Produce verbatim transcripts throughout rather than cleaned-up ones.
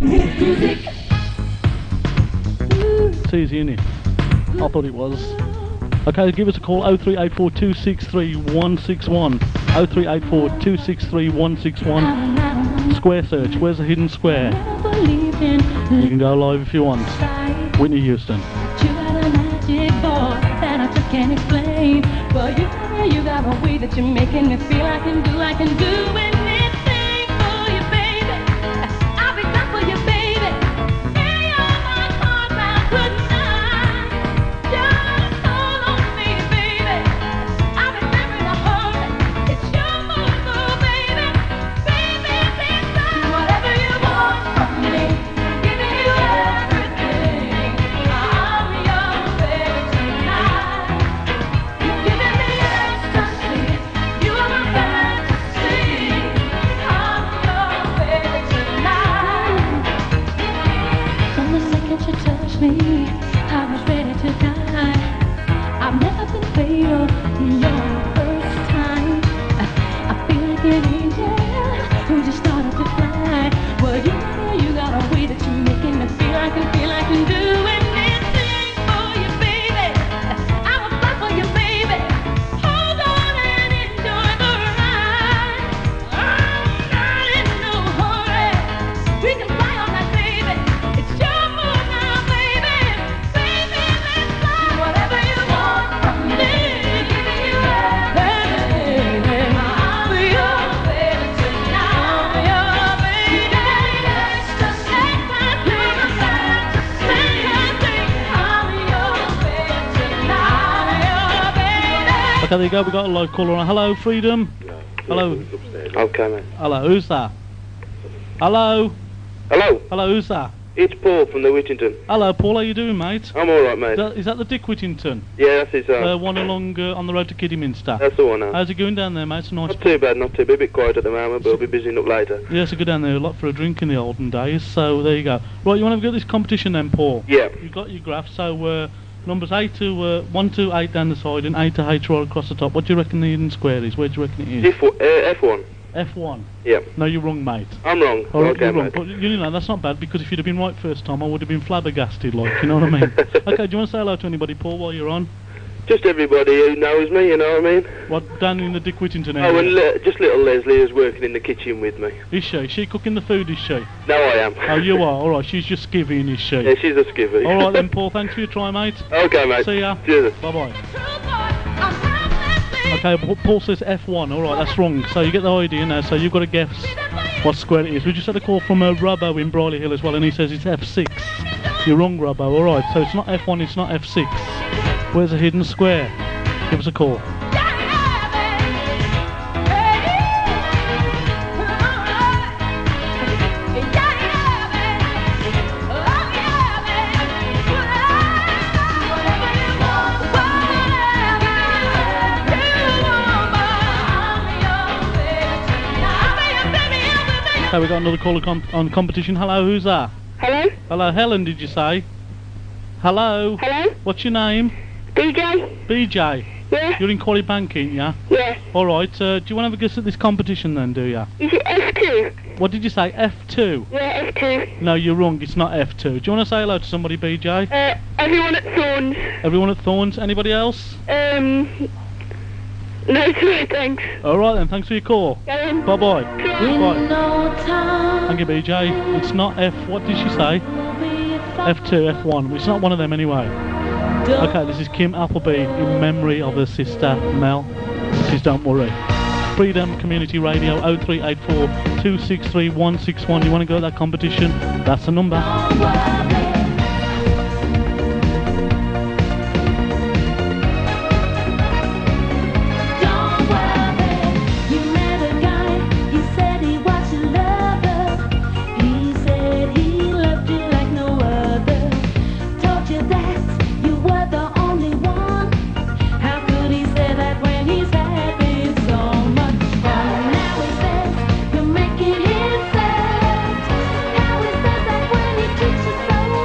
It's easy, isn't it? I thought it was. Okay, give us a call, oh three eight four, two six three, one six one. oh three eight four, two six three, one six one. Square search, where's the hidden square? You can go live if you want. Whitney Houston. You got a magic voice that I just can't explain. Well, you, you got a way that you're making me feel I can do, I can do anything for you, baby. I'll be done for you, baby. Hey, you're my heart now, good night. Just hold on to me, baby. I'll be there in a hurry. It's your move, baby. Baby, please do whatever you want from me. Giving you everything. I'm your baby tonight. You're giving me ecstasy. You are my fantasy. I'm your baby tonight. From the second you touched me, I was ready to die. I've never been fatal. You're the first time. I feel like an angel who just started to fly. Well, you know you got a way that you're making me feel I can feel I can do anything for you, baby. I will fight for you, baby. Hold on and enjoy the ride. I'm not in no hurry. We can fly all night, baby. It's your move now, baby. Baby, let's fly. Whatever you want from me. Giving you everything. I'm your baby tonight. I'm your baby. Ecstasy. You're my fantasy. I'm your baby tonight. I'm your baby. Okay, there you go, we got a live caller on. Hello, Freedom. Hello. Okay, mate. Hello, who's that? Hello. Hello, Hello, who's that? it's Paul from the Whittington. Hello, Paul, how you doing, mate? I'm alright, Is mate. that, is that the Dick Whittington? Yeah, that's his, Uh, uh, one along uh, on the road to Kidderminster. that's the one now. How's it going down there, mate? It's a nice. Not too bad, not too bad. A bit quiet at the moment, but we'll be busy up later. Yeah, so go down there a lot for a drink in the olden days. So there you go. Right, you want to go this competition then, Paul? Yeah. You've got your graph. So uh, numbers eight to uh, one to eight down the side and eight to H right across the top. What do you reckon the hidden square is? Where do you reckon it is? F one. Uh, F one. F one. Yeah. No, you're wrong, mate. I'm wrong. All right, okay, you're wrong. mate. But you know that's not bad because if you'd have been right first time, I would have been flabbergasted. Like, you know what I mean? Okay, do you want to say hello to anybody, Paul, while you're on? Just everybody who knows me, you know what I mean? What, down in the Dick Whittington Oh, area? and le- just little Leslie is working in the kitchen with me. Is she? Is she cooking the food, is she? No, I am. Oh, you are? Alright, she's just giving, is she? Yeah, she's a skivvy. Alright then, Paul, thanks for your try, mate. Okay, mate. See ya. Cheers. Bye-bye. True boy, I'm helplessly. Okay, Pa- Paul says F one. Alright, that's wrong. So you get the idea now, so you've got to guess what square it is. We just had a call from uh, Robbo in Briley Hill as well, and he says it's F six. You're wrong, Robbo. Alright, so it's not F one, it's not F six. Where's the hidden square? Give us a call. Okay, we got another caller com- on competition. Hello, who's that? Hello? Hello, Helen, did you say? Hello? Hello? What's your name? D J? B J. Yeah? You're in Quarry Bank, ain't ya? Yeah. Alright, uh, do you want to have a guess at this competition then, do ya? Is it F two? What did you say, F two? Yeah, F two. No, you're wrong, it's not F two. Do you want to say hello to somebody, B J? Uh, everyone at Thorns. Everyone at Thorns? Anybody else? Um, no, sorry, thanks. Alright then, thanks for your call. Um, Bye-bye. In Bye. no time. Thank you, B J. It's not F... What did she say? F two, F one. It's not one of them anyway. Okay, this is Kim Appleby in memory of her sister, Mel. This is Don't Worry. Freedom Community Radio, oh three eight four, two six three, one six one. You want to go to that competition? That's the number. Making him sad. How is that that when he treats you so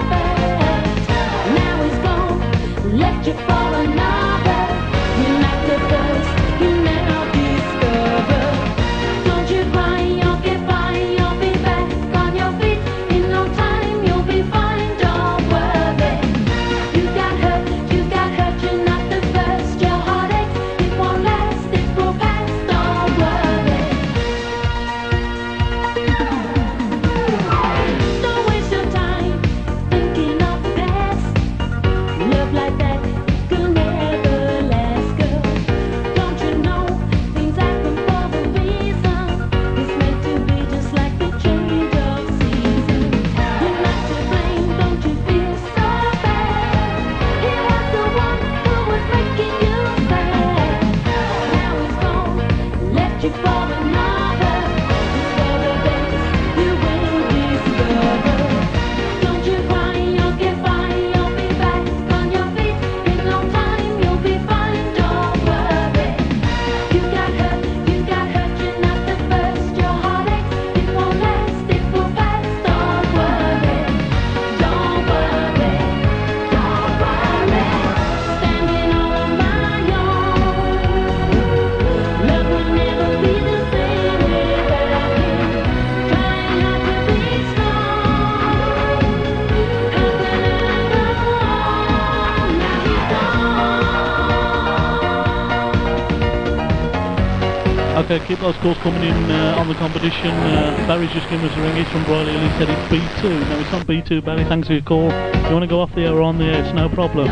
Okay, keep those calls coming in uh, on the competition. Uh, Barry's just given us a ring. He's from Brierley Hill. He said it's B two. No, it's not B two, Barry. Thanks for your call. If you want to go off the air or on the air, it's no problem.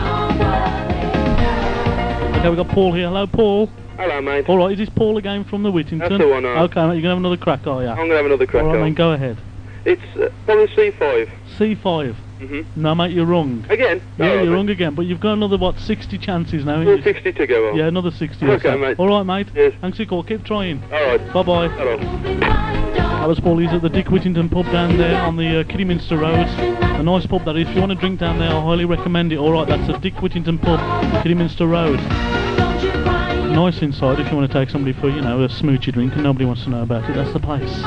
Okay, we've got Paul here. Hello, Paul. Hello, mate. All right, is this Paul again from the Whittington? That's the one, uh. Okay, mate, you're going to have another crack, are you? I'm going to have another crack All right, on. then, go ahead. It's uh, probably C five. C five. Mm-hmm. No, mate, you're wrong. Again? Yeah, Oh, you're mate. wrong again, but you've got another, what, sixty chances now? Well, sixty to go on. Yeah, another sixty or Okay, so. mate. All right, mate. Yes. Thanks for your call. Keep trying. Alright. Bye-bye. Hello. That was Paul. He's at the Dick Whittington pub down there on the uh, Kidderminster Road. A nice pub that is. If you want to drink down there, I highly recommend it. Alright, that's the Dick Whittington pub, Kidderminster Road. Nice inside if you want to take somebody for, you know, a smoochy drink and nobody wants to know about it. That's the place.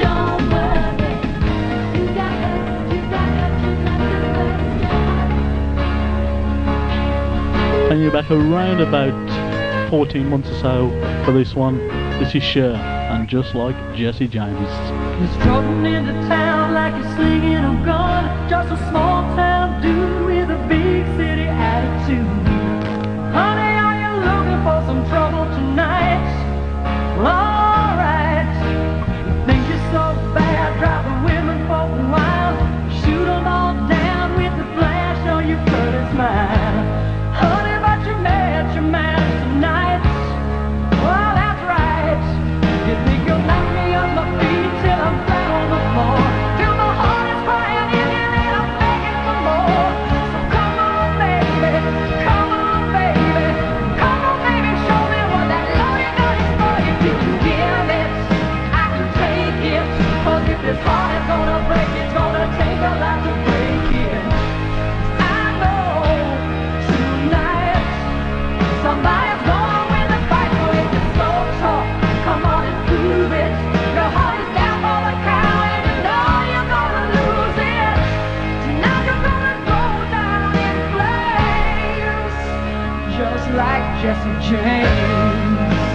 And you're back around about fourteen months or so for this one. This is Cher, and just like Jesse James. You're strutting into town like you're slinging a gun. Just a small town dude with a big city attitude. Honey, are you looking for some trouble tonight? Alright. You think you're so bad, driving women for a while. Shoot them all down with the flash on your pretty smile. Honey, but you're mad, you're mad tonight. Well, that's right. You think you'll knock me off my feet till I'm flat on the floor, till my heart is crying in and then I'm begging for more. So come on, baby, come on, baby, come on, baby, show me what that love you got is for. If you can give it, I can take it. 'Cause if this heart is gonna break, it's gonna take a lot to break it. I know tonight somebody's gonna win the fight, so if you're so tough, come on and prove it. Your heart is down for the count, and you know you're gonna lose it. Tonight you're gonna go down in flames, just like Jesse James.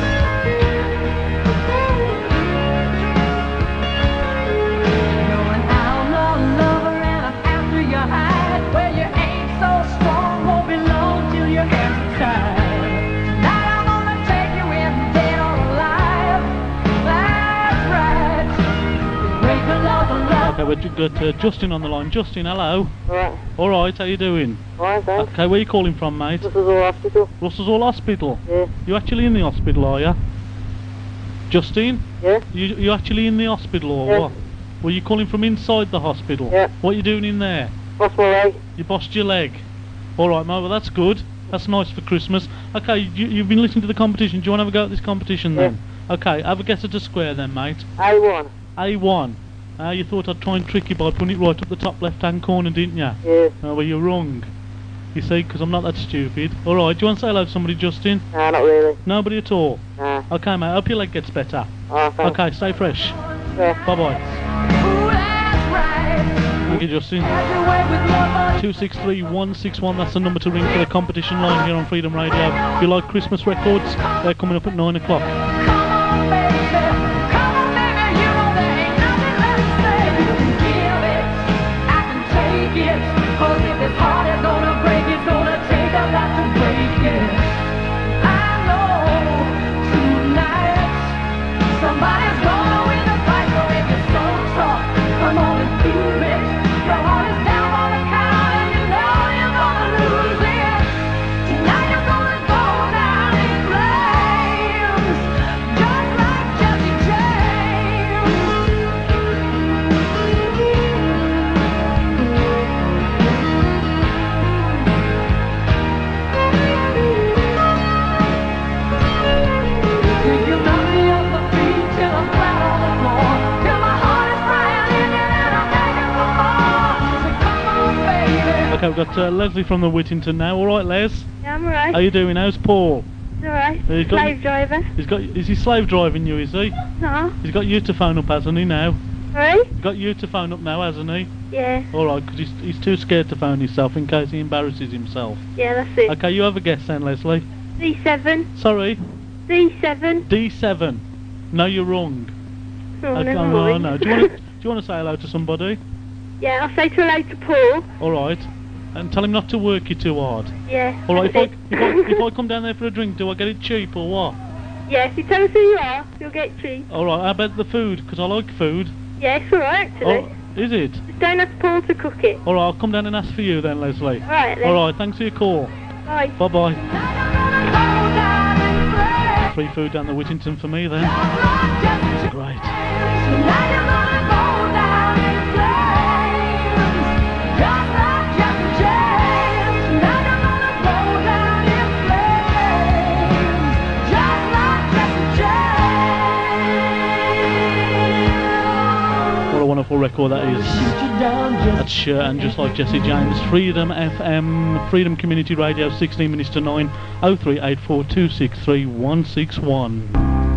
You're an outlaw lover and I'm after your hide. Well, you ain't so strong, won't be long till your hands are tied. Tonight I'm gonna take you in, dead or alive. That's right. Break the laws of love. Okay, we've got uh, Justin on the line. Justin, hello. Alright. Alright, how you doing? Alright, thanks. Okay, where you calling from, mate? This is all hospital. Russell's Hall Hospital. Yeah. You actually in the hospital, are you? Justin? Yeah? You you actually in the hospital or Yeah. what? Were you calling from inside the hospital? Yeah. What are you doing in there? What's my leg? You bossed your leg. Alright, mate, well that's good. That's nice for Christmas. Okay, you, you've been listening to the competition. Do you want to have a go at this competition then? Okay, have a guess at a square then, mate. A one. A one. Uh, you thought I'd try and trick you by putting it right up the top left-hand corner, didn't you? Yeah. Oh, well, you're wrong. You see, because I'm not that stupid. Alright, do you want to say hello to somebody, Justin? Nah, not really. Nobody at all? Nah. Okay, mate, hope your leg gets better. Oh, thanks. Okay, stay fresh. Yeah. Bye-bye. Ooh, that's right. Thank you, Justin. Have your way with love, but two six three one six one, that's the number to ring for the competition line here on Freedom Radio. If you like Christmas records, they're coming up at nine o'clock. come on, baby. Come on, baby. You know there ain't nothing left to say. You can give it, I can take it. 'Cause if this heart is gonna break, it's gonna take a lot to break it. I know tonight somebody's gonna win the fight, so if you're so tough, come on and prove it. Your heart is down on the count, and you know you're gonna lose it. Tonight you're gonna go down in flames, just like Jesse James. Think you knock me off my feet till I'm flat on the floor, till my heart is crying in it and I'm begging for more. So come on, baby. Okay, we've got uh, Leslie from the Whittington now. Alright, Les? Yeah, I'm alright. How you doing? How's Paul? It's alright. Uh, he's got- Slave driver. He's got, is he slave driving you, is he? No. He's got you to phone up, hasn't he, now? Right? He's got you to phone up now, hasn't he? Yeah. Alright, because he's, he's too scared to phone himself in case he embarrasses himself. Yeah, that's it. Okay, you have a guess then, Leslie. D seven. Sorry? D seven. D seven. No, you're wrong. Oh, Okay, never oh, mind. no. Do you want to do you want to say hello to somebody? Yeah, I'll say to hello to Paul. Alright. And tell him not to work you too hard. Yeah. Alright, if I, that's if, I, it. if I come down there for a drink, do I get it cheap or what? Yeah, if you tell us who you are, you'll get treats. Alright, how about the food? Because I like food. Yeah, it's alright actually. Oh, is it? Just don't ask Paul to cook it. Alright, I'll come down and ask for you then, Leslie. Alright then. Alright, thanks for your call. Bye. Bye bye. Free food down the Whittington for me then. That's great. What a wonderful record that is. That's Cher and Just Like Jesse James. Freedom F M, Freedom Community Radio, sixteen minutes to nine, oh three eight four two six three one six one.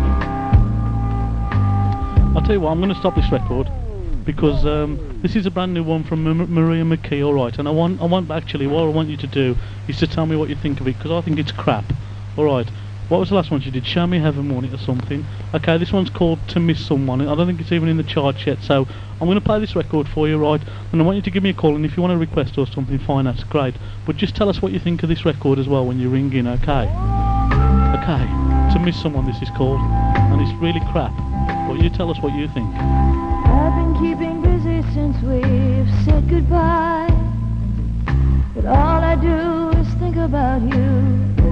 I'll tell you what, I'm going to stop this record because um, this is a brand new one from M- Maria McKee, alright, and I want, I want actually, what I want you to do is to tell me what you think of it, because I think it's crap. Alright, what was the last one you did? Show Me Heaven Won It or something? Okay, this one's called To Miss Someone. I don't think it's even in the charts yet, so I'm going to play this record for you, right, and I want you to give me a call, and if you want to request or something, fine, that's great, but just tell us what you think of this record as well when you ring in, okay? Okay, To Miss Someone this is called, and it's really crap. But you tell us what you think. I've been keeping busy since we've said goodbye, but all I do is think about you.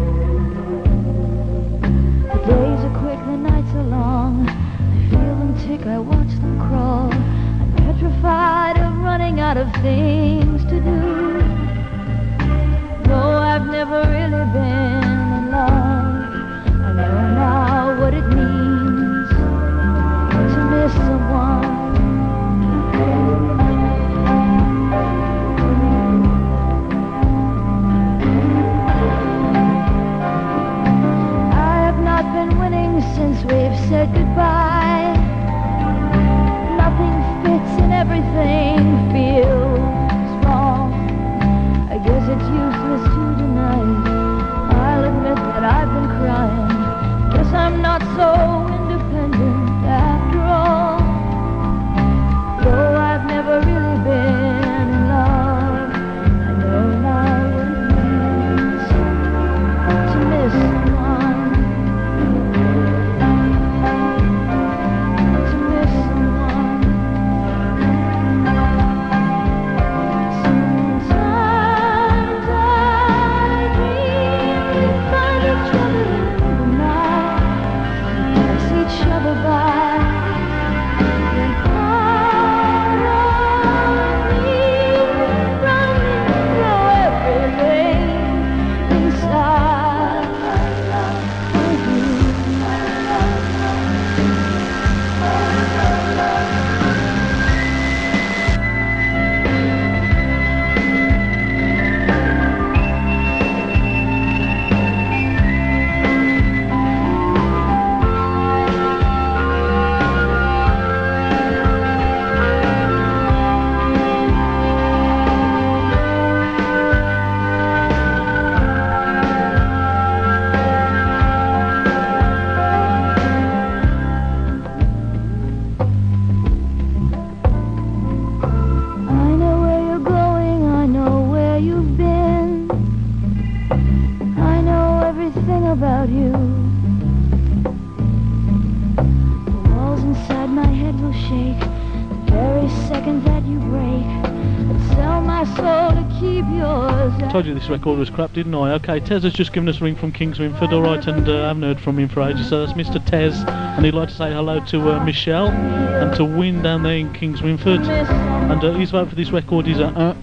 The days are quick, the nights are long, I feel them tick, I watch them crawl. I'm petrified of running out of things to do. Though I've never really been in love, I know now what it means to miss someone. I have not been winning since we've said goodbye. Nothing fits and everything feels wrong. I guess it's useless to deny. I'll admit that I've been crying. Guess I'm not so independent after all. Though I've never really been in love, I know now what it means to miss someone. To miss someone. Sometimes I dream we find each other in the night, pass each other by. Told you this record was crap, didn't I? Okay, Tez has just given us a ring from Kings Winford, alright, and uh, I haven't heard from him for ages, so that's Mister Tez, and he'd like to say hello to uh, Michelle and to Win down there in Kings Winford, and uh, his vote for this record is a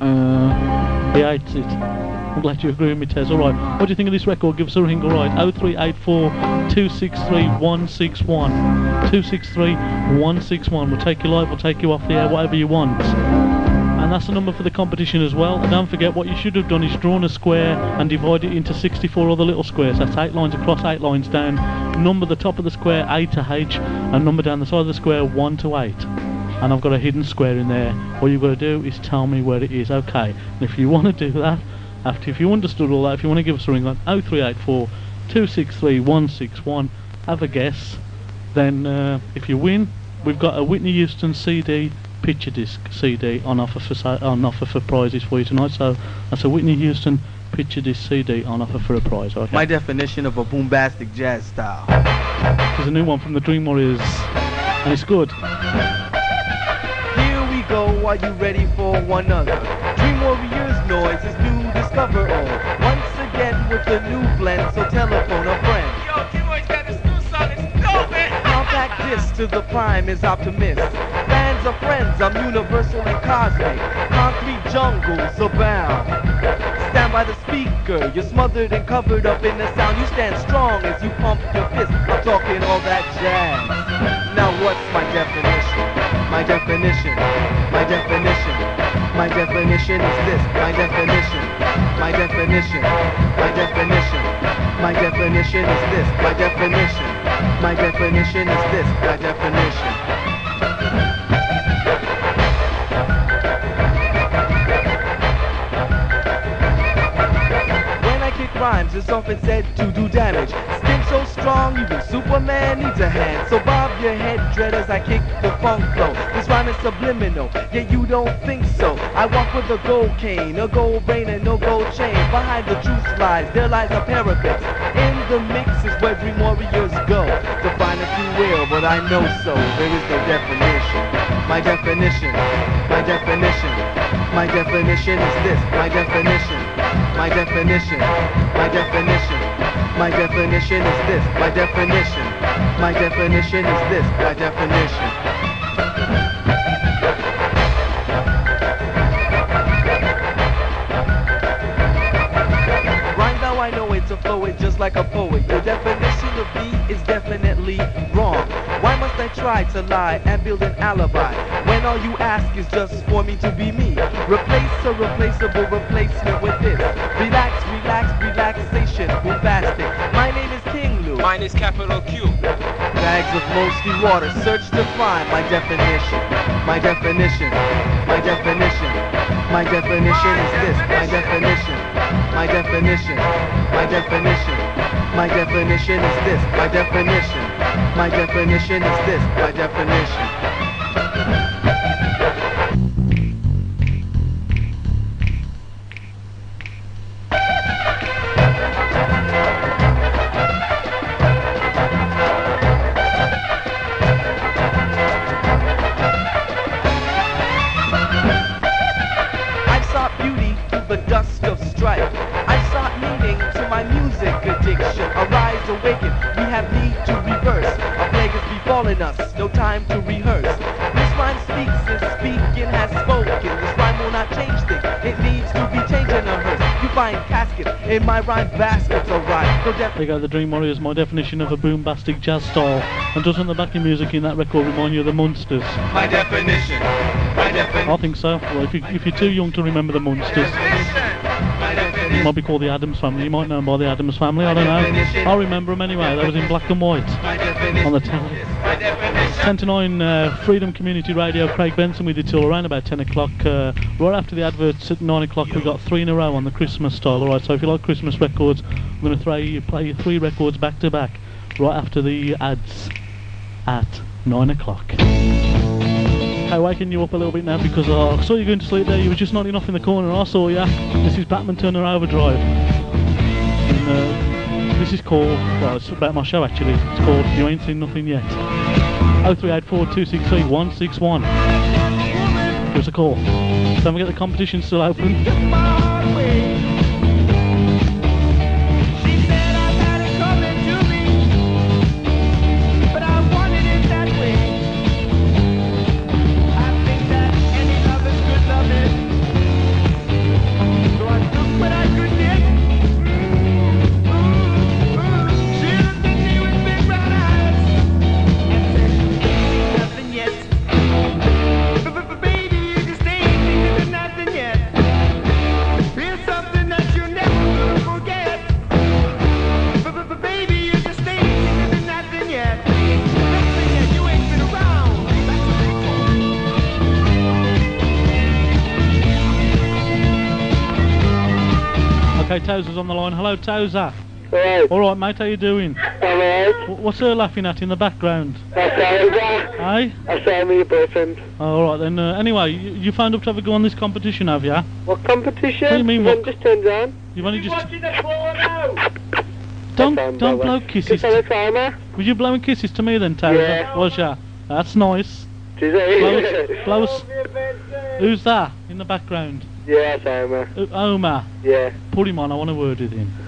uh-uh, he hates it. I'm glad you agree with me, Tez. Alright, what do you think of this record? Give us a ring, alright, oh three eight four two six three one six one, two six three one six one, we'll take you live, we'll take you off the air, whatever you want. And that's the number for the competition as well. And don't forget, what you should have done is drawn a square and divide it into sixty-four other little squares. That's eight lines across, eight lines down. Number the top of the square A to H, and number down the side of the square one to eight. And I've got a hidden square in there. All you've got to do is tell me where it is, okay? And if you want to do that, after if you understood all that, if you want to give us a ring on oh three eight four two six three one six one, have a guess. Then uh, if you win, we've got a Whitney Houston C D, picture disc C D on offer for sa- on offer for prizes for you tonight. So that's a Whitney Houston picture this C D on offer for a prize, okay? My definition of a boombastic jazz style. There's a new one from the Dream Warriors, and it's good. Here we go, are you ready for one other? Dream Warriors noise is new, discover all. Once again with the new blend, so telephone a friend. Yo, Dream Warriors got this new song, it's dope, man. Compact disc to the prime is optimist. Fans are friends, I'm universal and cosmic. Concrete jungles abound. Stand by the speaker, you're smothered and covered up in the sound. You stand strong as you pump your fist. I'm talking all that jazz. Now what's my definition? My definition, my definition, my definition is this. My definition, my definition, my definition, my definition is this. My definition, my definition is this. My definition. Rhymes is often said to do damage. Skin so strong, even Superman needs a hand. So bob your head, dread, as I kick the funk flow. This rhyme is subliminal, yet you don't think so. I walk with a gold cane, a gold brain, and no gold chain. Behind the truth lies, there lies a parapet. In the mix is where Dream Warriors go. Define if you will, but I know so. There is no definition. My definition, my definition, my definition is this. My definition. My definition, my definition, my definition is this. My definition, my definition is this. My definition. Right now I know it's a flow, it just like a poet. Your definition of me is definitely wrong. Why must I try to lie and build an alibi when all you ask is just for me to be me? Replace a replaceable replacement with this. Relax, relax, relaxation, bombastic. My name is King Lou. Mine is capital Q. Bags of mostly water, search to find my definition. My definition, my definition, my definition is this. My definition, my definition, my definition, my definition is this. My definition, my definition is this. My definition. Us, no time to rehearse. This rhyme speaks and speaking has spoken. This rhyme will not change things, it needs to be changed in a hearse. You find caskets in my rhyme baskets, alright. So there you go, the Dream Warriors, my definition of a boombastic jazz style. And doesn't the backing music in that record remind you of the Munsters? My definition, my definition. I think so. Well, if, you, if you're too young to remember the Munsters, it might be called the Addams Family. You might know them by the Addams Family, I don't know. I remember them anyway, they was in black and white on the telly. ten to nine, uh, Freedom Community Radio, Craig Benson with you till around about ten o'clock. Uh, right after the adverts at nine o'clock, we've got three in a row on the Christmas style. Alright, so if you like Christmas records, I'm going to throw you, play you three records back to back right after the ads at nine o'clock. Okay, waking you up a little bit now because uh, I saw you going to sleep there. You were just nodding off in the corner. I saw you. This is Batman Turner Overdrive. And, uh, this is called, well, it's about my show actually. It's called You Ain't Seen Nothing Yet. oh three eight four, two six three, one six one. Give us a call. Don't forget the competition's still open. Okay, Towser's on the line. Hello, Towser. Alright. Alright, mate, how you doing? Alright. Wh- What's her laughing at in the background? That's Sarah. Hey? That's Sarah, your boyfriend. Oh, alright then. Uh, anyway, you, you found up to have a go on this competition, have ya? What competition? What do you mean, Then what- just turned on. You've only just... That's Don't, fine, don't brother. blow kisses. Just on a timer. Was you blowing kisses to me then, Tara? Yeah. Was ya? That's nice. Is Blow it? us, blow us. Who's that in the background? Yeah, Sarah. Uh, Omar. Yeah. Put him on, I want a word with him.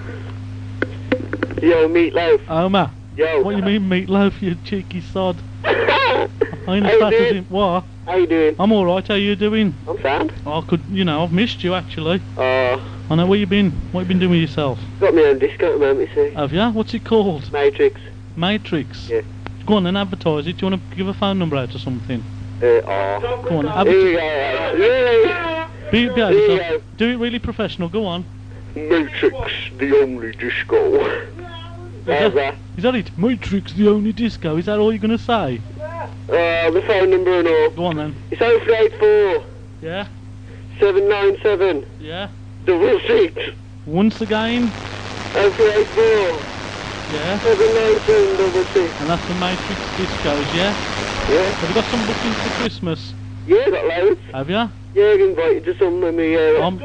Yo, meatloaf. Omar. Yo. What you mean meatloaf, you cheeky sod? I ain't How as you fat as doing? him. What? How you doing? I'm alright, how you doing? I'm sound. I could, you know, I've missed you actually. Oh, I know where you been. What you been doing with yourself? got me on disco at the moment, you see. Have ya? What's it called? Matrix. Matrix? Yeah. Go on then, advertise it. Do you want to give a phone number out or something? Uh, oh. Go on, Here advertise. you go. Really? Be, be out Here you yourself. go. Do it really professional, go on. Matrix, the only disco. How's that? Is that it? Matrix, the only disco. Is that all you're going to say? Uh, the phone number and all. Go on then. It's oh three eight four, Yeah? seven nine seven, Yeah? double six. Once again? oh three eight four, Yeah? seven nine seven, double six. And that's the Matrix discos, yeah? Yeah? Have you got some bookings for Christmas? Yeah, got loads. Have you? Yeah, I invited to some of me. Uh, Um,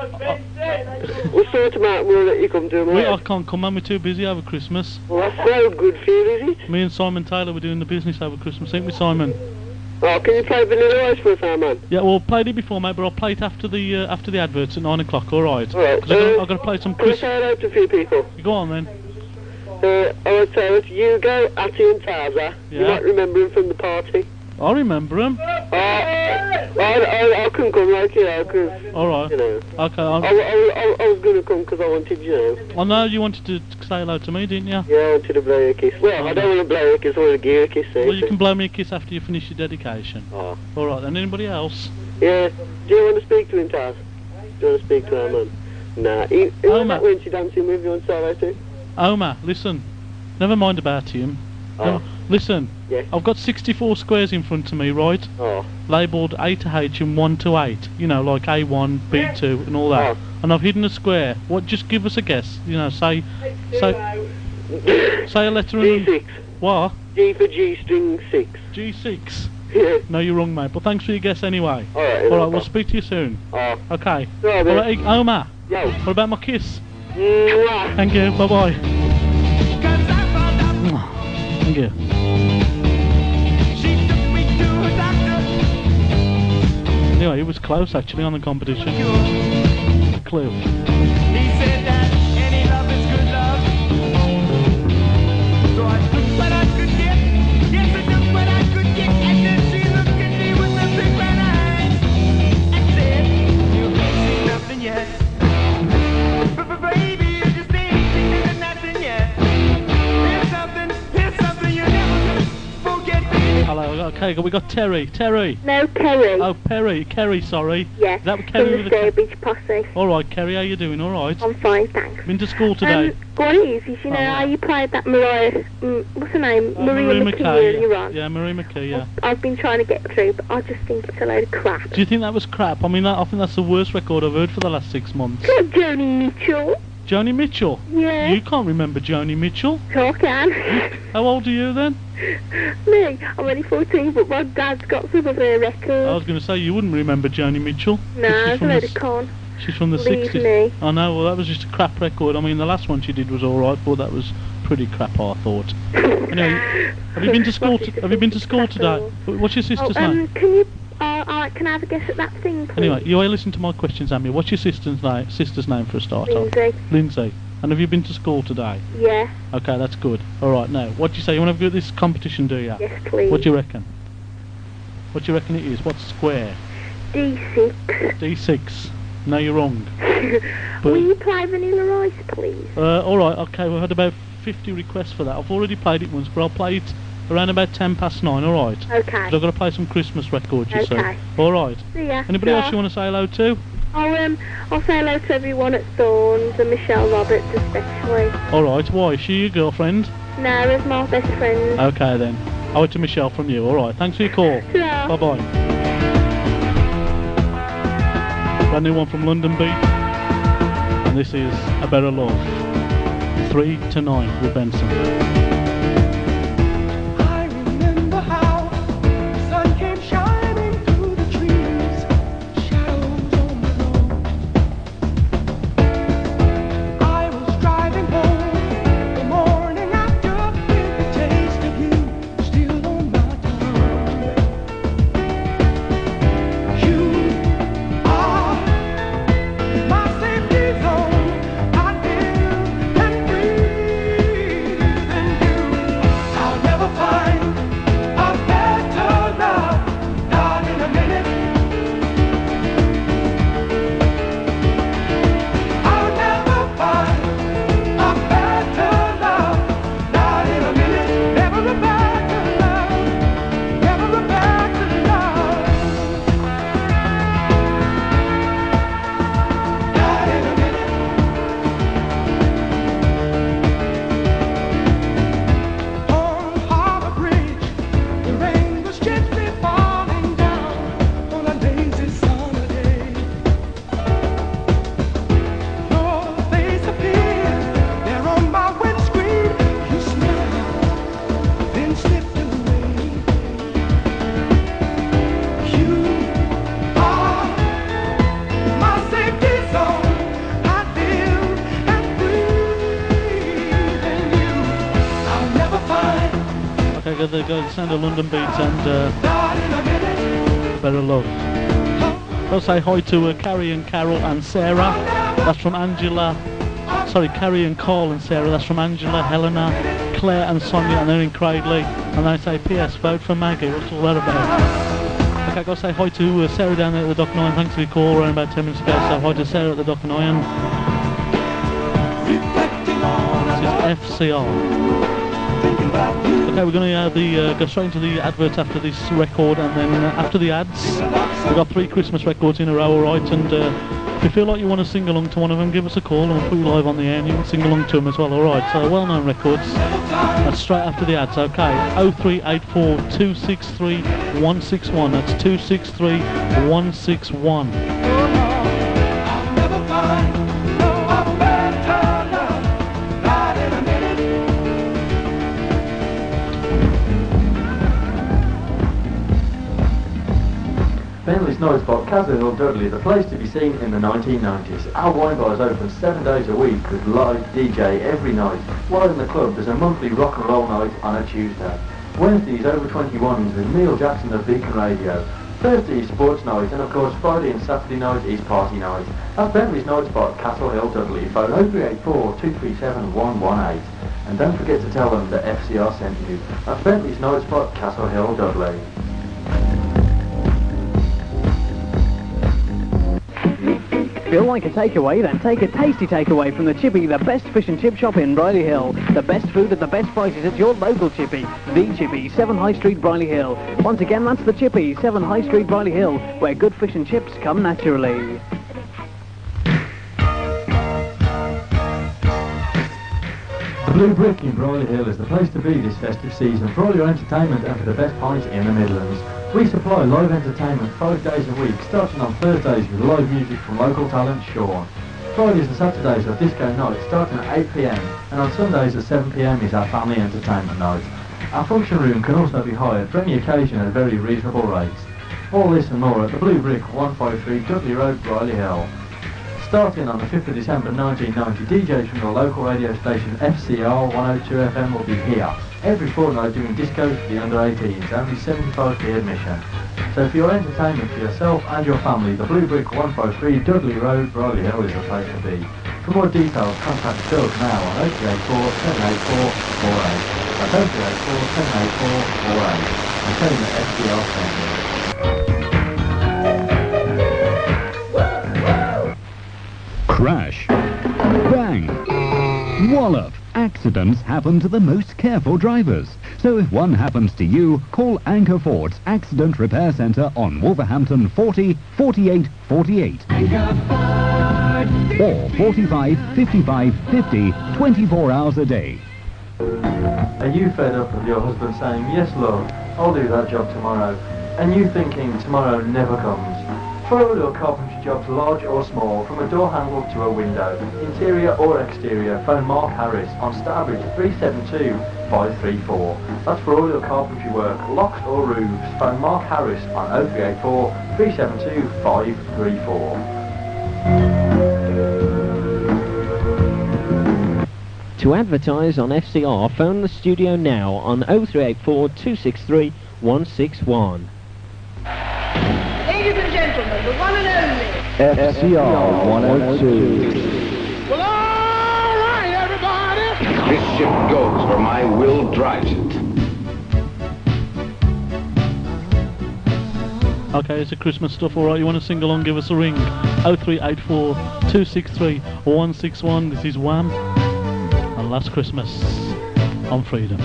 we'll sort them out and we'll let you come to them. we, I alright? can't come, man. We're too busy over Christmas. Well, that's no good for you, is it? Me and Simon Taylor were doing the business over Christmas, ain't we, Simon? Oh, can you play Vanilla Ice for us now, man? Yeah, well, played it before, mate, but I'll play it after the uh, after the adverts at nine o'clock. All right. Alright, Because I've uh, got, I've got to play some Can I Chris. say hello to a few people? Go on then. Uh, alright, so it's Hugo, Atty and Taza. You Yeah. might remember him from the party. I remember him. Uh, I, I, I couldn't come like you know, because, All right. you know, Okay. I, I'm, I, I, I was going to come because I wanted, you know, I know you wanted to say hello to me, didn't you? yeah, I wanted to blow you a kiss. Well, I don't want to blow you a kiss, I want to give you a kiss, see? Well, you can blow me a kiss after you finish your dedication. Oh. All right. Then anybody else? Yeah, do you want to speak to him, Taz? Do you want to speak to our man? Nah, he, who Oh, was man. that when she dancing with you on Saturday too? Omar, listen. Never mind about him. Oh. No, listen. Yeah. I've got sixty-four squares in front of me, right? Oh. Labelled A to H and one to eight. You know, like A one, B two, and all that. Oh. And I've hidden a square. What? Just give us a guess. You know, say, say, say a letter and G six. what? G for G string six. G six. Yeah. No, you're wrong, mate. But thanks for your guess anyway. Alright. All right, we'll speak to you soon. Oh. Okay. Right, All then. right, Omar. Yo. What about my kiss? Mwah. Thank you. Bye bye. Thank you. She took me to a doctor. Anyway, it was close actually on the competition. Cliff. He said that any love is good love. So I took what I could get. Yes, I took what I could get. And then she looked at me with the big red eyes and said, you ain't seen nothing yet. Baby, you just ain't seen nothing yet. Here's something, here's something you never forget, baby. Hello. Okay, we got Terry. Terry. No, Kerry. Oh, Perry. Kerry. Sorry. Yes, Is that from Kerry the with a K? Sturbridge posse. All right, Kerry. How you doing? All right. I'm fine, thanks. Been to school today. Um, what it is, is you know Oh, how right. you played that Mariah, um, what's her name? Oh, Maria Marie McKee McKay. earlier on. Yeah, Marie McKee. Yeah. I've been trying to get through, but I just think it's a load of crap. Do you think that was crap? I mean, that, I think that's the worst record I've heard for the last six months. Not Joni Mitchell. Joni Mitchell. Yeah. You can't remember Joni Mitchell. So I can. How old are you then? Me, I'm only fourteen, but my dad's got some of her records. I was going to say you wouldn't remember Joni Mitchell. 'cause no, she's it's a from the load s- of con. She's from the Leave sixties. me. I know, well that was just a crap record. I mean the last one she did was alright, but that was pretty crap I thought. Anyway, have you been to school My to, sister have you been to thinks school it's crap today? all. What's your Oh, sister's name? um, can you, uh, uh, can I have a guess at that thing, please? Anyway, you listen to my questions, Amy. What's your sister's name sister's name for a start off? Lindsay. Lindsay. And have you been to school today? Yeah, Okay, that's good. Alright, now, what do you say? You want to have a go at this competition, do you? yes please. What do you reckon? What do you reckon it is? What's square? D six. D six. No, you're wrong. Will you play Vanilla Ice, please? Uh, alright, okay, we've had about fifty requests for that. I've already played it once, but I'll play it around about ten past nine, alright? Okay. Because I've got to play some Christmas records, you Okay. see. Alright. See ya. Anybody else Yeah. you want to say hello to? I'll, um, I'll say hello to everyone at Thorns and Michelle Roberts especially. Alright, why? Is she your girlfriend? Nara's my best friend. Okay then. I went to Michelle from you, alright. Thanks for your call. Yeah. Bye bye. Brand new one from London Beat. And this is A Better Love. three to nine with Benson. I remember how the sun came shining through the trees, shadows on the road. I was driving home the morning after with the taste of you still on my tongue. You are my safety zone. I live and breathe in you. I'll never find a better love, not in a minute. I'll never find a better love, not in a minute. Never a better love, never a better love, not in a minute. On Harbor Bridge, the rain was gently falling down on a lazy summer day. Your face appeared there on my windscreen. You smiled, then slipped away. You are my safety zone. I live and breathe in you. I'll never find Okay, go the go the sound of London Beats and uh, not in a minute. Better Love. I'll say hi to uh, Carrie and Carol and Sarah. That's from Angela. Sorry, Carrie and Carl and Sarah. That's from Angela, Helena, Claire and Sonia, and they're in Cradley. And they say, P S, vote for Maggie. What's all that about? Okay, I've got to say hi to uh, Sarah down there at the Dock Nine. Thanks for your call around about ten minutes ago. So hi to Sarah at the Dock Nine. This is F C R. Okay, we're going to uh, the, uh, go straight into the adverts after this record, and then uh, after the ads, we've got three Christmas records in a row, alright, and uh, if you feel like you want to sing along to one of them, give us a call and we'll put you live on the air and you can sing along to them as well, alright. So, well-known records, that's straight after the ads, okay. oh three eight four, two six three, one six one, that's two six three, one six one. I'll never find no better love, not in a minute. Bentley's Night Spot, Castle Hill, Dudley, the place to be seen in the nineteen nineties. Our wine bar is open seven days a week with live D J every night. While in the club, there's a monthly rock and roll night on a Tuesday. Wednesday is over twenty-ones with Neil Jackson of Beacon Radio. Thursday is sports night, and of course Friday and Saturday night is party night. At Bentley's Night Spot, Castle Hill, Dudley, phone oh three eight four, two three seven, one one eight. And don't forget to tell them that F C R sent you. At Bentley's Night Spot, Castle Hill, Dudley. Feel like a takeaway? Then take a tasty takeaway from the Chippy, the best fish and chip shop in Briley Hill. The best food at the best prices at your local Chippy. The Chippy, seven High Street, Briley Hill. Once again, that's the Chippy, seven High Street, Briley Hill, where good fish and chips come naturally. The Blue Brick in Briley Hill is the place to be this festive season for all your entertainment and for the best pints in the Midlands. We supply live entertainment five days a week, starting on Thursdays with live music from local talent Sean. Fridays and Saturdays are disco nights starting at eight p m and on Sundays at seven p m is our family entertainment night. Our function room can also be hired for any occasion at very reasonable rates. All this and more at the Blue Brick, one five three Dudley Road, Briley Hill. Starting on the fifth of December nineteen ninety, D Js from the local radio station F C R one oh two F M will be here every fortnight doing discos for the under eighteens, only seventy-five p admission. So for your entertainment for yourself and your family, the Blue Brick, one five three Dudley Road, Briley Hill is the place to be. For more details, contact Doug now on oh three eight four, seven eight four, four eight. That's oh three eight four, seven eight four, four eight. And tell him that F C R sent you. Crash. Bang. Wallop. Accidents happen to the most careful drivers. So if one happens to you, call Anchor Ford's Accident Repair Centre on Wolverhampton forty, forty-eight, forty-eight. Or forty-five, fifty-five, fifty, twenty-four hours a day. Are you fed up of your husband saying, yes love, I'll do that job tomorrow, and you thinking tomorrow never comes? For all your carpentry jobs, large or small, from a door handle to a window, interior or exterior, phone Mark Harris on Starbridge three seven two, five three four. That's for all your carpentry work, locks or roofs, phone Mark Harris on oh three eight four, three seven two, five three four. To advertise on F C R, phone the studio now on oh three eight four, two six three, one six one. Ladies and gentlemen, the one and only F C R one oh two. Well, all right, everybody. This ship goes where my will drives it. Okay, it's the Christmas stuff, alright, you want to sing along, give us a ring. oh three eight four, two six three, one six one, this is Wham! And Last Christmas on Freedom.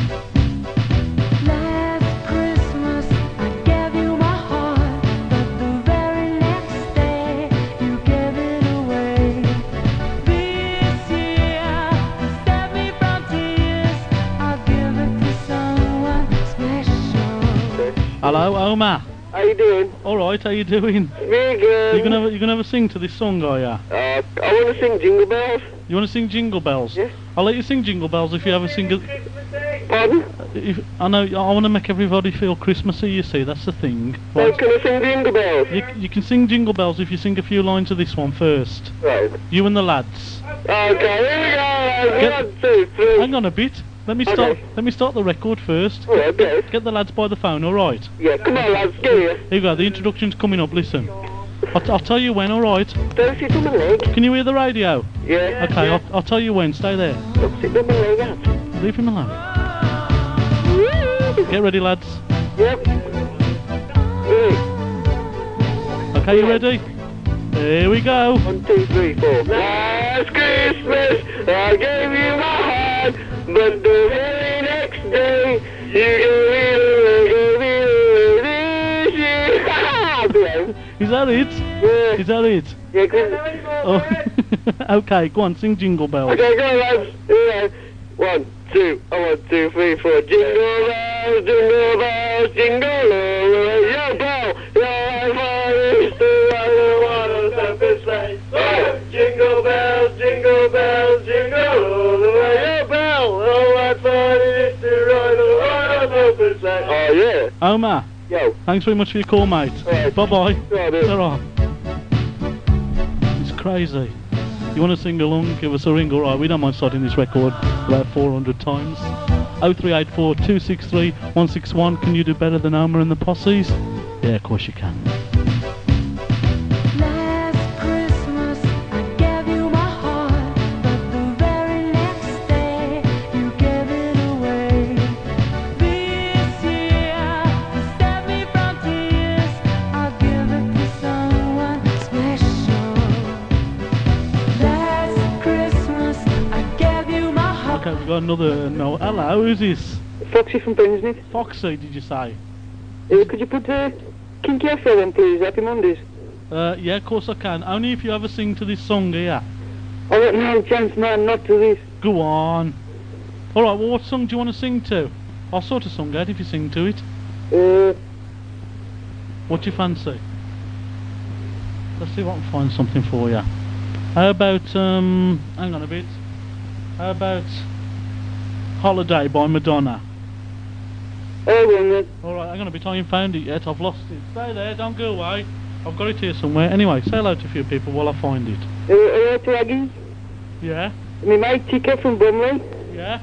Hello, Omar. How you doing? Alright, how you doing? Very good. You gonna have, you gonna have a sing to this song, are ya? Uh, I want to sing Jingle Bells. You want to sing Jingle Bells? Yes. I'll let you sing Jingle Bells if you have a single... Pardon? If, I know, I want to make everybody feel Christmassy, you see, that's the thing. So Right. can I sing Jingle Bells? You, you can sing Jingle Bells if you sing a few lines of this one first. Right. You and the lads. Okay, here we go. Get- One, two, three. Hang on a bit. Let me start. Okay. Let me start the record first. Alright, okay. Get the lads by the phone, all right? Yeah, come on, lads, get here. Here you go. The introduction's coming up. Listen. I'll, I'll tell you when. All right. Don't sit on my leg. Can you hear the radio? Yeah. Okay. I'll, I'll tell you when. Stay there. Don't sit on my leg, out. Leave him alone. Get ready, lads. Yep. Hey. Okay, you ready? Here we go. One, two, three, four. Last Christmas, I gave you my heart, but the very next day, you gave me the Is that it? Yeah. Is that it? Yeah, good. Oh. Okay, go on. Sing Jingle Bells. Okay, go on, lads. Yeah. One, two, oh, one, two, three, four. Jingle bells, jingle bells, jingle all the way. Yo, bell, your father is to ride the water surface sleigh. Oh, jingle bells, jingle bells, jingle all the way. Yo, bell, oh, what fun it is to ride the water surface sleigh. Oh, yeah. Omar. Yo. Thanks very much for your call, mate. Right. Bye-bye. Right, dude. Ta-ra. It's crazy. You want to sing along, give us a ring, alright, we don't mind starting this record about four hundred times. oh three eight four, two six three, one six one, can you do better than Omar and the Posses? Yeah, of course you can. Okay, we've got another no. Hello, who's this? Foxy from Brinsney. Foxy, did you say? Uh, could you put uh, Kinky Afro on, please? Happy Mondays. Uh, yeah, of course I can. Only if you ever sing to this song here. I got no chance, man, not to this. Go on. Alright, well, what song do you want to sing to? I'll sort a song out if you sing to it. Uh, What do you fancy? Let's see if I can find something for you. How about, um, hang on a bit. How about Holiday by Madonna? oh, well, then. Alright, hang on a bit, I ain't found it yet, I've lost it. Stay there, don't go away. I've got it here somewhere. Anyway, say hello to a few people while I find it. Uh, hello to Aggie. Yeah? Me mate Tika from Bromley. Yeah?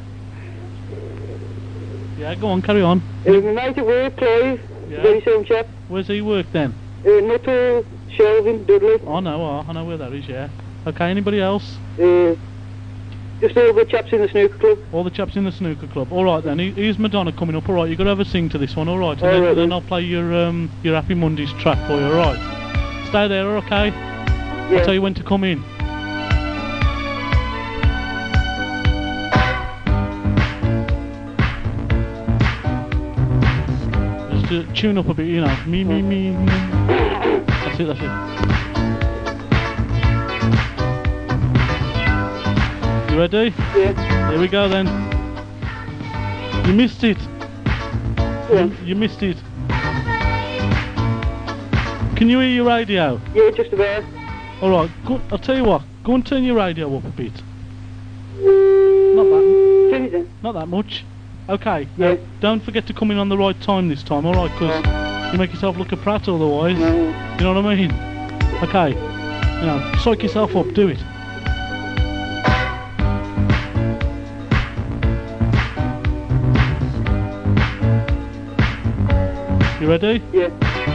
Yeah, go on, carry on. Uh, me mate at work, Clive. Yeah. Very same chap. Where's he work then? Uh, Nuttall, Shelvin, Dudley. I know, I know where that is, yeah. Okay, anybody else? Uh, just all the chaps in the snooker club. All the chaps in the snooker club. Alright then, he- here's Madonna coming up, alright, you've got to have a sing to this one, alright? And All then, right, then then. I'll play your um your Happy Mondays track for you, alright? Stay there, okay? Yeah. I'll tell you when to come in. Just uh, tune up a bit, you know. Me, me, me, me. That's it, that's it. You ready? Yeah. Here we go then. You missed it. Yeah. You, you missed it. Can you hear your radio? Yeah, just about. Alright, go, I'll tell you what, go and turn your radio up a bit. Not that, Turn it down. not that much. Okay, now don't forget to come in on the right time this time, alright, because you make yourself look a prat otherwise. No. You know what I mean? Okay, you know, psych yourself up, do it. You ready? Yeah.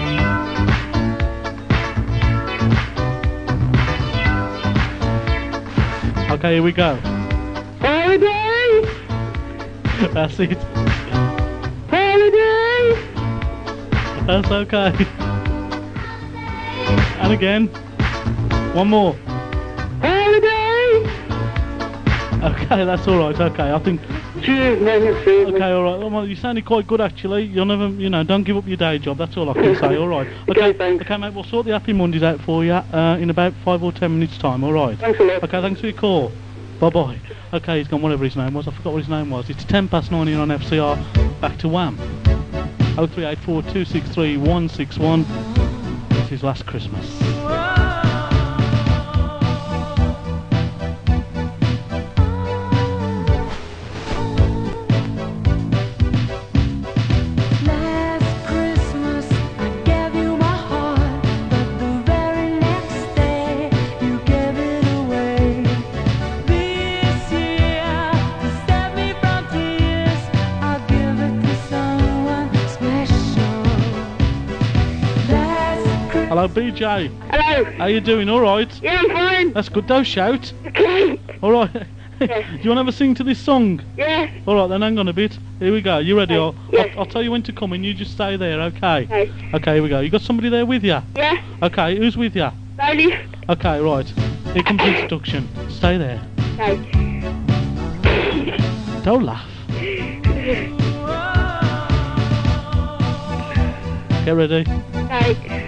Okay, here we go. Holiday! That's it. Holiday! That's okay. And again. One more. Holiday! Okay, that's alright, okay, I think... Cheers, man, cheers, man. Okay, alright, well, you sounded quite good actually. You'll never, you know, don't give up your day job, that's all I can say, alright. Okay, thanks. Okay, mate, we'll sort the Happy Mondays out for you uh, in about five or ten minutes time, alright? Thanks a lot. Okay, thanks for your call. Bye-bye. Okay, he's gone, whatever his name was, I forgot what his name was. It's ten past nine here on F C R. Back to Wham. oh three eight four, two six three, one six one. This is Last Christmas. Hello, B J. Hello. How you doing? All right? Yeah, I'm fine. That's good. Don't shout. Okay. All right. Yeah. Do you want to have a sing to this song? Yeah. All right, then hang on a bit. Here we go. You ready? Okay. I'll, Yeah. I'll, I'll tell you when to come in. You just stay there, okay? Okay. Okay, here we go. You got somebody there with you? Yeah. Okay, who's with you? Slowly. Okay, right. Here comes the introduction. Stay there. Okay. Don't laugh. Get ready. Okay.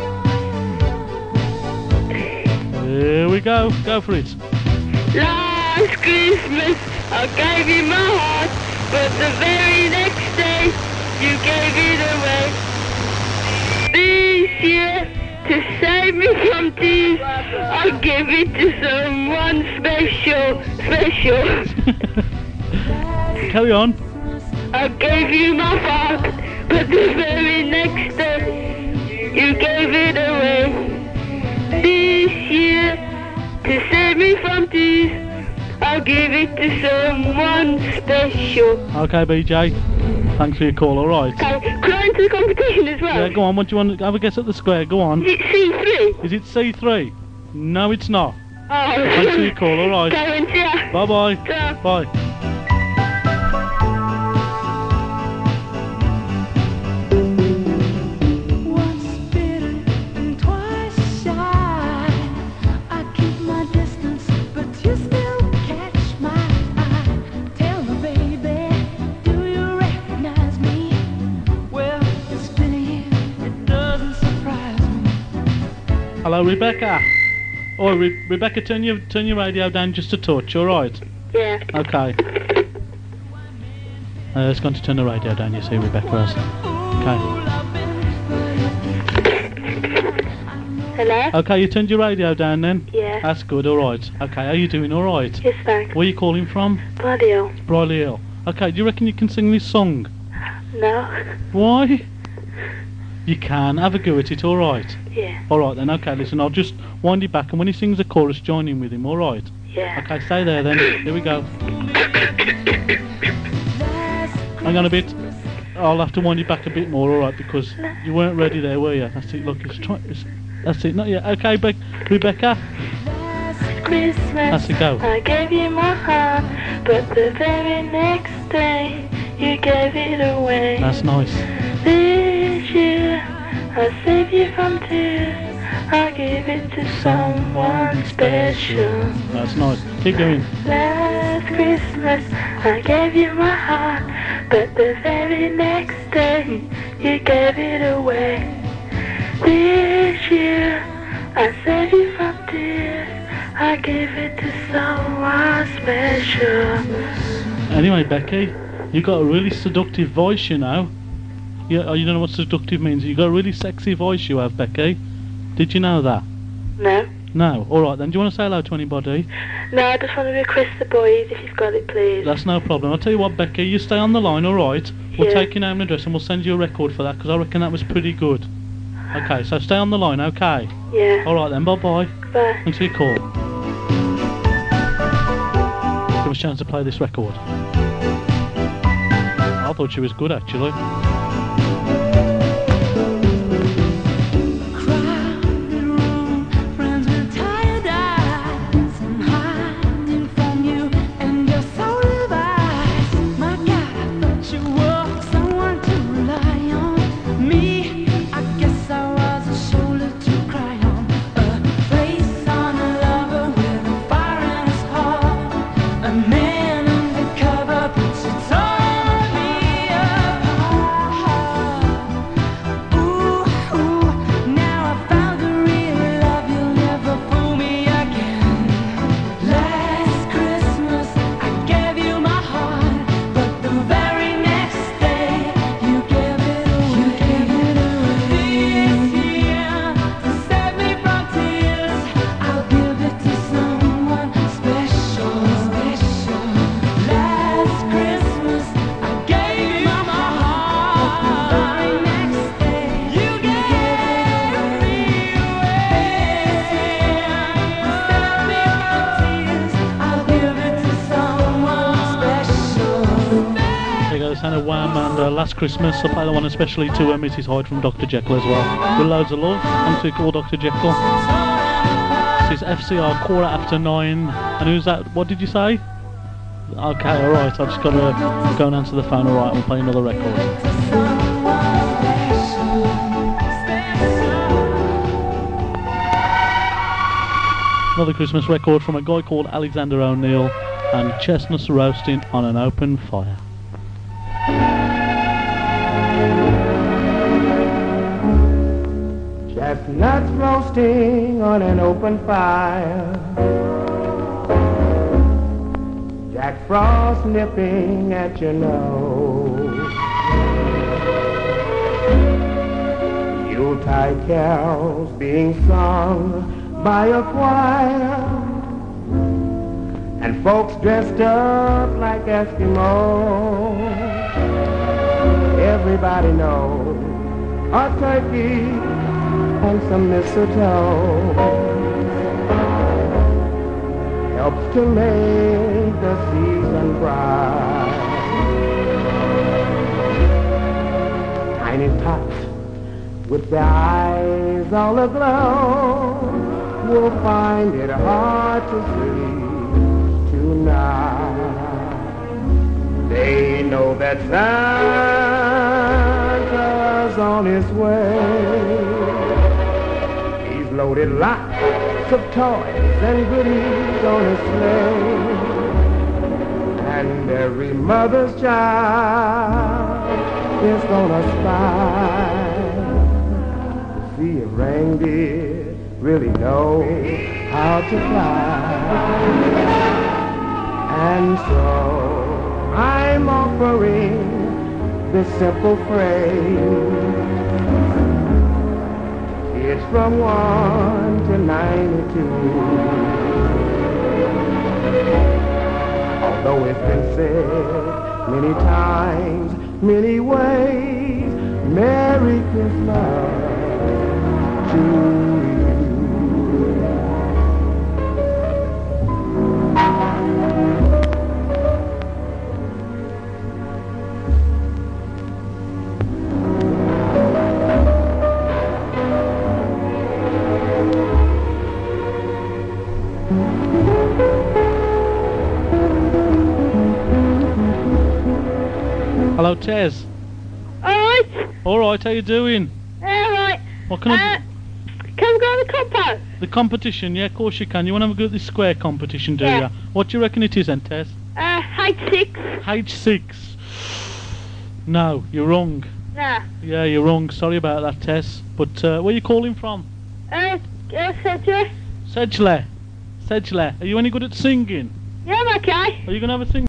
Here we go. Go for it. Last Christmas, I gave you my heart, but the very next day, you gave it away. This year, to save me from tears, I give it to someone special, special. Carry on. I gave you my heart, but the very next day, you gave it away. This year, to save me from tears, I'll give it to someone special. Okay, B J. Thanks for your call, alright. Okay, can I enter the competition as well? Yeah, go on. What do you want to have a guess at the square? Go on. Is it C three? Is it C three? No, it's not. Oh. Thanks for your call, alright. Okay, and yeah. Bye-bye. Ta. Bye. Hello, Rebecca. Oh, Re Rebecca, turn your turn your radio down just a touch. All right. Yeah. Okay. Uh, it's going to turn the radio down. You see, Rebecca has. Okay. Hello? Okay, you turned your radio down then? Yeah. That's good. All right. Okay. How you doing? All right. Yes, thanks. Where are you calling from? Bloody hell. Briley Hill. Okay. Do you reckon you can sing this song? No. Why? You can. Have a go at it. All right. Yeah. Alright then, okay, listen, I'll just wind it back and when he sings the chorus, join in with him, alright? Yeah. Okay, stay there then. Here we go. Hang on a bit. I'll have to wind it back a bit more, alright, because you weren't ready there, were you? That's it, look, it's try it's, that's it, not yet. Okay, Be Rebecca. Christmas, That's it, go. I gave you my heart, but the very next day, you gave it away. That's nice. This year, I'll save you from tears. I'll give it to someone special. That's nice. Keep going. Last Christmas, I gave you my heart, but the very next day, you gave it away. This year, I'll save you from tears. I'll give it to someone special. Anyway, Becky, you got a really seductive voice, you know. Yeah, oh, you don't know what seductive means. You got a really sexy voice, you have, Becky. Did you know that? No. No. All right then. Do you want to say hello to anybody? No, I just want to request the boys if you've got it, please. That's no problem. I'll tell you what, Becky. You stay on the line, all right? We'll Yeah. take your name and address, and we'll send you a record for that because I reckon that was pretty good. Okay, so stay on the line, okay? Yeah. All right then. Bye bye. Bye. Thanks for your call. Give us a chance to play this record. I thought she was good actually. And a Wham and uh, Last Christmas. I'll play the one especially to uh, Missus Hyde from Doctor Jekyll as well. With loads of love. I'm too cool, Doctor Jekyll. This is F C R quarter after nine. And who's that? What did you say? Okay, alright. I've just got to go and answer the phone. Alright, we'll play another record. Another Christmas record from a guy called Alexander O'Neill and chestnuts roasting on an open fire. Chestnuts roasting on an open fire, Jack Frost nipping at your nose, Yuletide carols being sung by a choir, and folks dressed up like Eskimos. Everybody knows a turkey and some mistletoe helps to make the season bright. Tiny tots with their eyes all aglow will find it hard to sleep tonight. They know that Santa's on his way. He's loaded lots of toys and goodies on his sleigh, and every mother's child is gonna spy to see if reindeer really know how to fly. And so I'm offering this simple phrase. It's from one to ninety-two. Although it's been said many times, many ways, Merry Christmas to you. Hello, Tez. Alright. Alright, how you doing? Alright. What can I uh, Can we go to the compo? The competition, yeah, of course you can. You want to have a go at this square competition, do Yeah. you? What do you reckon it is then, Tez? Uh, H six. H six. No, you're wrong. Nah. Yeah, you're wrong. Sorry about that, Tez. But uh, where are you calling from? Uh, uh Sedgwick. Sedgley. Sedgley. Are you any good at singing? Yeah, I'm okay. Are you going to have a sing?